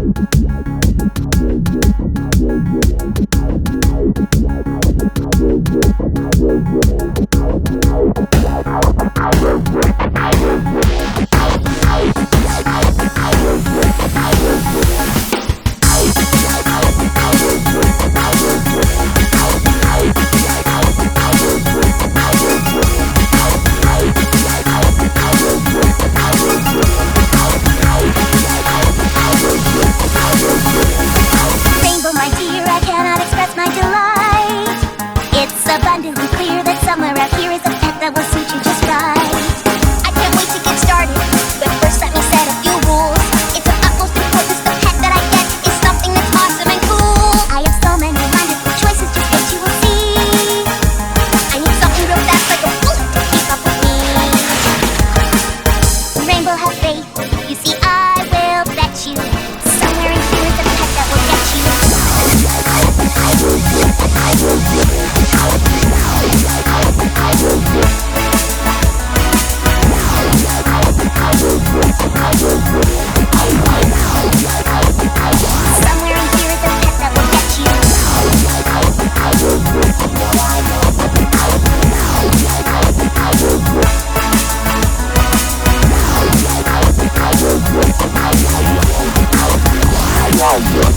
Abundantly clear that somewhere out here is a pet that will suit you just right. I can't wait to get started, but first let me set a few rules. It's of utmost importance the pet that I get is something that's awesome and cool. I have so many wonderful choices, just wait you will see. I need something real fast like a bullet to keep up with me. Rainbow, have faith, you see I will bet you somewhere in here is a pet that will get you. Wow.